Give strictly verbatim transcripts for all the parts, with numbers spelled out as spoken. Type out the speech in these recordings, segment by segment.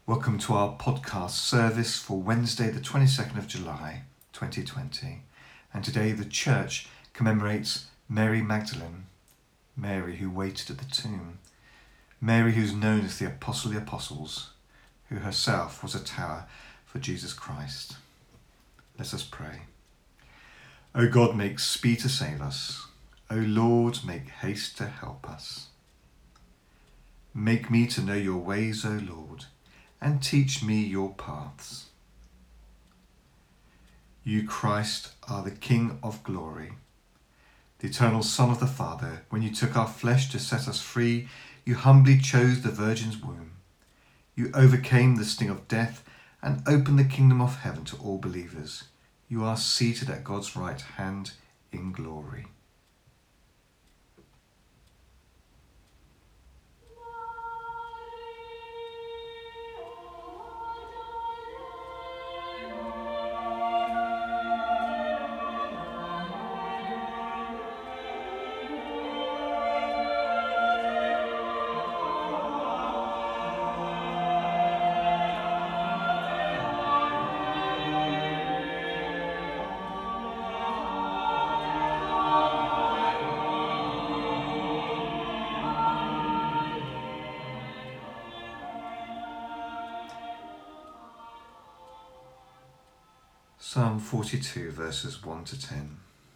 Welcome to our podcast service for Wednesday the twenty-second of July twenty twenty, and today the church commemorates Mary Magdalene, Mary who waited at the tomb, Mary who's known as the Apostle of the Apostles, who herself was a tower for Jesus Christ. Let us pray. O God, make speed to save us. O Lord, make haste to help us. Make me to know your ways, O Lord, and teach me your paths. You, Christ, are the King of glory, the eternal Son of the Father. When you took our flesh to set us free, you humbly chose the Virgin's womb. You overcame the sting of death and opened the kingdom of heaven to all believers. You are seated at God's right hand in glory. Psalm forty-two, verses one to ten.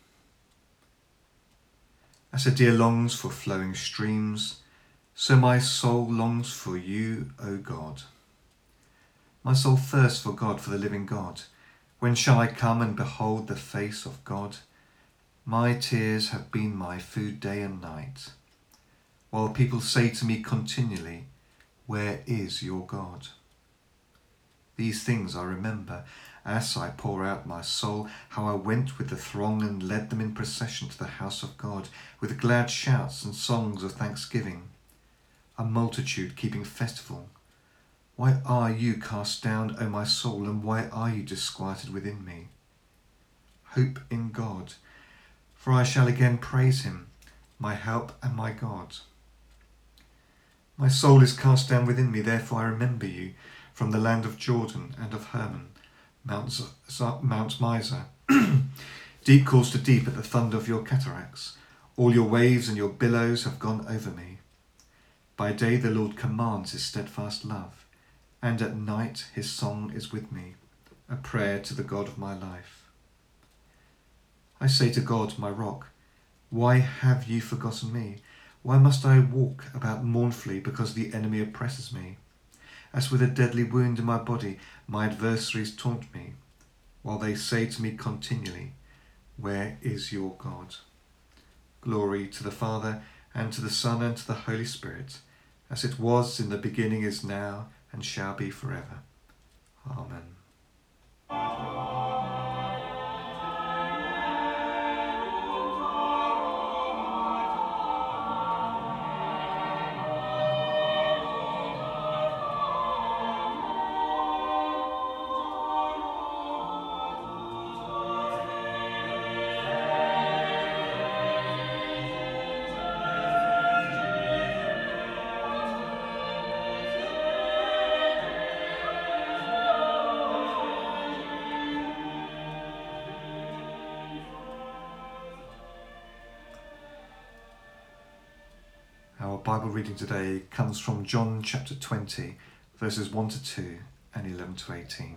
As a deer longs for flowing streams, so my soul longs for you, O God. My soul thirsts for God, for the living God. When shall I come and behold the face of God? My tears have been my food day and night, while people say to me continually, where is your God? These things I remember, as I pour out my soul, how I went with the throng and led them in procession to the house of God, with glad shouts and songs of thanksgiving, a multitude keeping festival. Why are you cast down, O my soul, and why are you disquieted within me? Hope in God, for I shall again praise him, my help and my God. My soul is cast down within me, therefore I remember you, from the land of Jordan and of Hermon, Mount, Z- Z- Mount Mizar. Deep calls to deep at the thunder of your cataracts. All your waves and your billows have gone over me. By day the Lord commands his steadfast love, and at night his song is with me, a prayer to the God of my life. I say to God, my rock, why have you forgotten me? Why must I walk about mournfully because the enemy oppresses me? As with a deadly wound in my body, my adversaries taunt me, while they say to me continually, where is your God? Glory to the Father, and to the Son, and to the Holy Spirit, as it was in the beginning, is now, and shall be forever. Amen. Our Bible reading today comes from John chapter twenty, verses one to two and eleven to eighteen.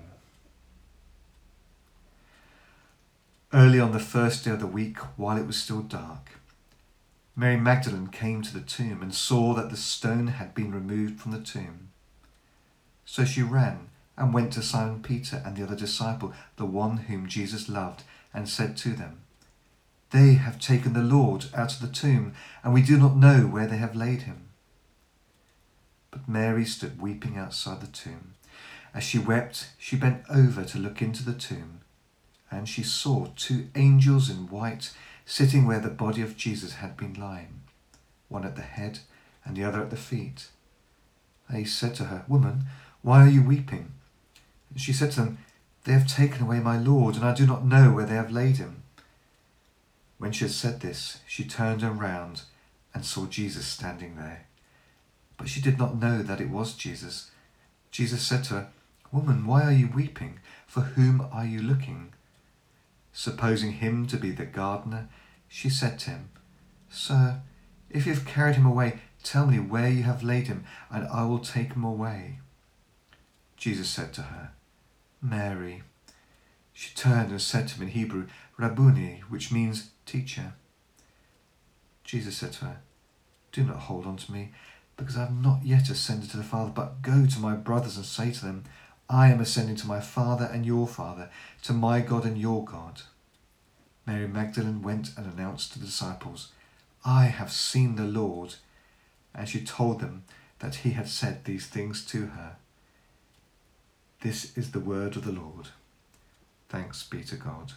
Early on the first day of the week, while it was still dark, Mary Magdalene came to the tomb and saw that the stone had been removed from the tomb. So she ran and went to Simon Peter and the other disciple, the one whom Jesus loved, and said to them, they have taken the Lord out of the tomb, and we do not know where they have laid him. But Mary stood weeping outside the tomb. As she wept, she bent over to look into the tomb, and she saw two angels in white sitting where the body of Jesus had been lying, one at the head and the other at the feet. They said to her, woman, why are you weeping? And she said to them, they have taken away my Lord, and I do not know where they have laid him. When she had said this, she turned around and saw Jesus standing there. But she did not know that it was Jesus. Jesus said to her, "Woman, why are you weeping? For whom are you looking?" Supposing him to be the gardener, she said to him, "Sir, if you have carried him away, tell me where you have laid him, and I will take him away." Jesus said to her, "Mary." She turned and said to him in Hebrew, "Rabboni," which means teacher. Jesus said to her, "Do not hold on to me, because I have not yet ascended to the Father, but go to my brothers and say to them, I am ascending to my Father and your Father, to my God and your God." Mary Magdalene went and announced to the disciples, "I have seen the Lord," and she told them that he had said these things to her. This is the word of the Lord. Thanks be to God.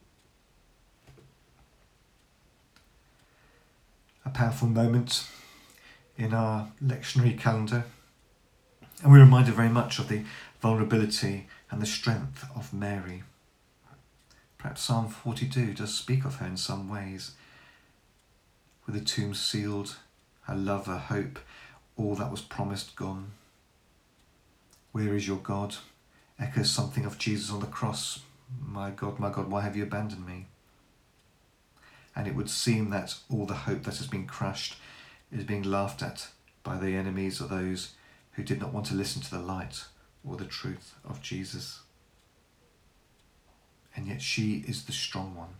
A powerful moment in our lectionary calendar, and we're reminded very much of the vulnerability and the strength of Mary. Perhaps Psalm forty-two does speak of her in some ways. With the tomb sealed, her love, her hope, all that was promised gone. "Where is your God?" echoes something of Jesus on the cross. "My God, my God, why have you abandoned me?" And it would seem that all the hope that has been crushed is being laughed at by the enemies of those who did not want to listen to the light or the truth of Jesus. And yet she is the strong one.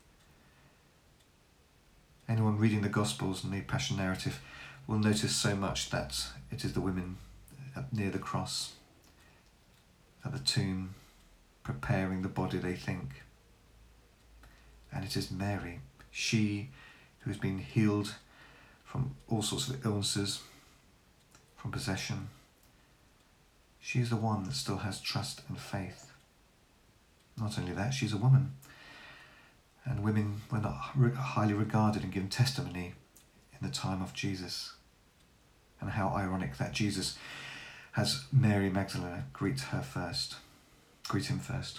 Anyone reading the Gospels and the Passion narrative will notice so much that it is the women near the cross, at the tomb, preparing the body, they think. And it is Mary, she who has been healed from all sorts of illnesses, from possession. She is the one that still has trust and faith. Not only that, she's a woman. And women were not highly regarded and given testimony in the time of Jesus. And how ironic that Jesus has Mary Magdalene greet her first, greet him first.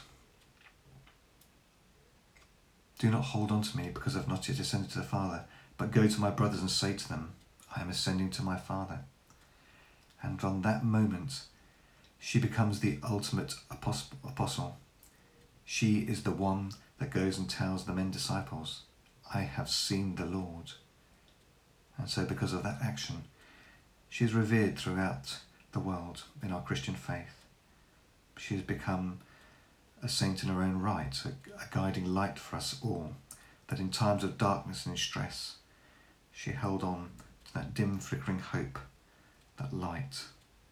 "Do not hold on to me, because I have not yet ascended to the Father, but go to my brothers and say to them, I am ascending to my Father." And from that moment, she becomes the ultimate apostle. She is the one that goes and tells the men disciples, "I have seen the Lord." And so because of that action, she is revered throughout the world in our Christian faith. She has become a saint in her own right, a, a guiding light for us all, that in times of darkness and in stress, she held on to that dim flickering hope, that light.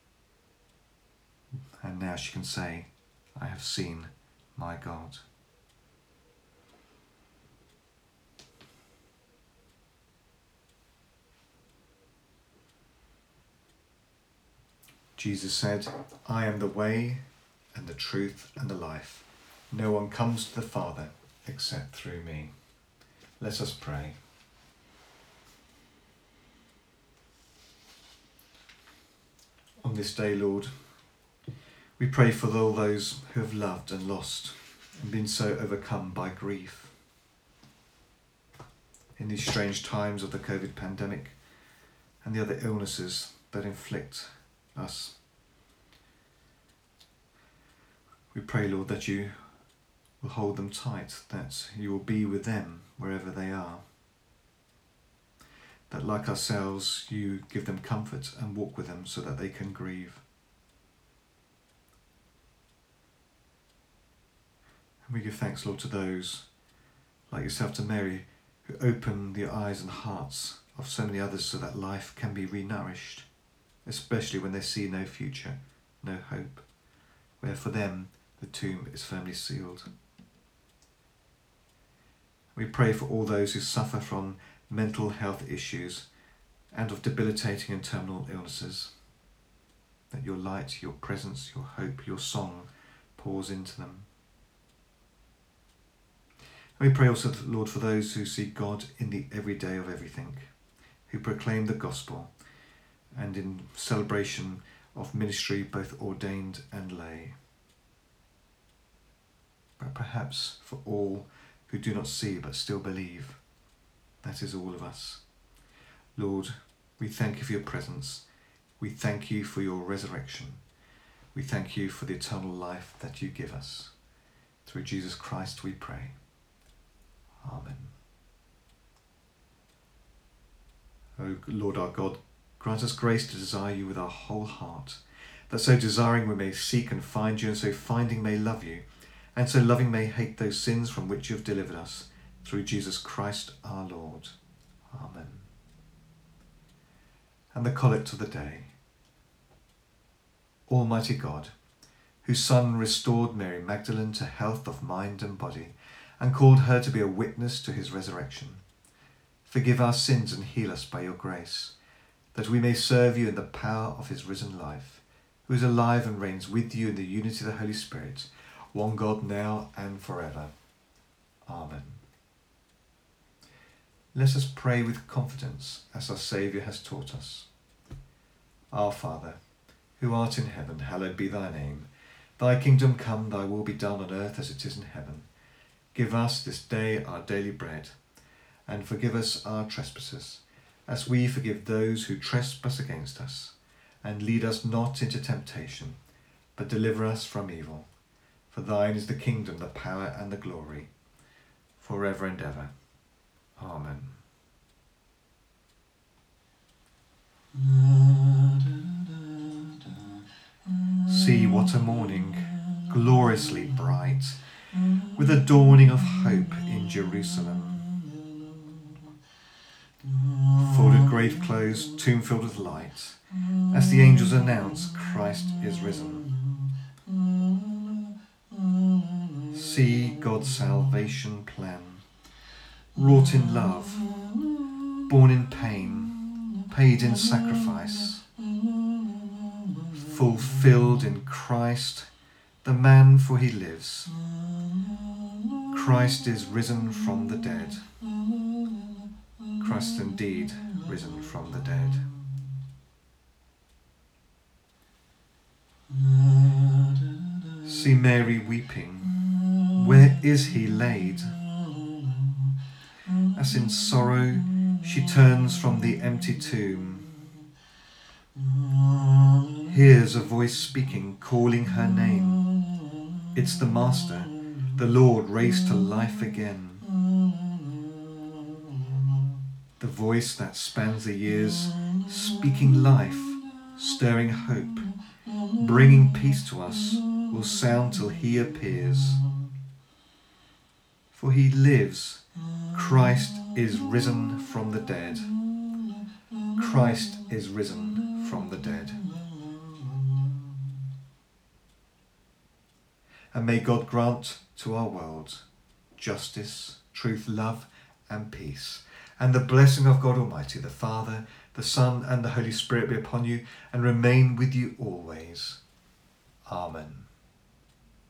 And now she can say, "I have seen my God." Jesus said, "I am the way and the truth and the life. No one comes to the Father except through me." Let us pray. On this day, Lord, we pray for all those who have loved and lost and been so overcome by grief. In these strange times of the COVID pandemic and the other illnesses that inflict us, we pray, Lord, that you will hold them tight, that you will be with them wherever they are, that like ourselves you give them comfort and walk with them so that they can grieve. And we give thanks, Lord, to those like yourself, to Mary, who open the eyes and hearts of so many others so that life can be renourished, especially when they see no future, no hope, where for them the tomb is firmly sealed. We pray for all those who suffer from mental health issues and of debilitating and terminal illnesses, that your light, your presence, your hope, your song pours into them. And we pray also, Lord, for those who see God in the everyday of everything, who proclaim the gospel and in celebration of ministry both ordained and lay. But perhaps for all who do not see but still believe, that is all of us. Lord, we thank you for your presence. We thank you for your resurrection. We thank you for the eternal life that you give us. Through Jesus Christ we pray. Amen. O Lord our God, grant us grace to desire you with our whole heart, that so desiring we may seek and find you, and so finding may love you, and so loving may hate those sins from which you have delivered us, through Jesus Christ our Lord. Amen. And the collect of the day. Almighty God, whose Son restored Mary Magdalene to health of mind and body, and called her to be a witness to his resurrection, forgive our sins and heal us by your grace, that we may serve you in the power of his risen life, who is alive and reigns with you in the unity of the Holy Spirit, one God, now and forever. Amen. Let us pray with confidence, as our Saviour has taught us. Our Father, who art in heaven, hallowed be thy name. Thy kingdom come, thy will be done on earth as it is in heaven. Give us this day our daily bread, and forgive us our trespasses, as we forgive those who trespass against us. And lead us not into temptation, but deliver us from evil. For thine is the kingdom, the power, and the glory, for ever and ever. Amen. See what a morning, gloriously bright, with a dawning of hope in Jerusalem. Folded grave clothes, tomb filled with light, as the angels announce Christ is risen. See God's salvation plan, wrought in love, born in pain, paid in sacrifice, fulfilled in Christ, the man for he lives. Christ is risen from the dead. Christ indeed risen from the dead. See Mary weeping. Where is he laid? As in sorrow she turns from the empty tomb, hears a voice speaking, calling her name. It's the Master, the Lord raised to life again. The voice that spans the years, speaking life, stirring hope, bringing peace to us, will sound till he appears. For he lives, Christ is risen from the dead. Christ is risen from the dead. And may God grant to our world justice, truth, love, and peace. And the blessing of God Almighty, the Father, the Son, and the Holy Spirit be upon you and remain with you always. Amen.